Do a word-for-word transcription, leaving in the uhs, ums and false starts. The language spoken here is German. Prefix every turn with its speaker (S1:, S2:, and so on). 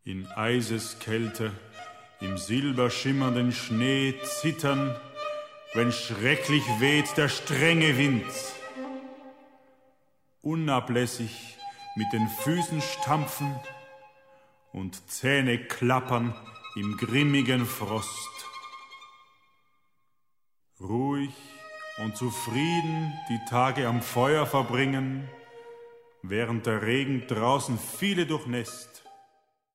S1: In Eiseskälte, im silberschimmernden Schnee zittern, wenn schrecklich weht der strenge Wind. Unablässig mit den Füßen stampfen und Zähne klappern im grimmigen Frost. Ruhig und zufrieden die Tage am Feuer verbringen, während der Regen draußen viele durchnässt.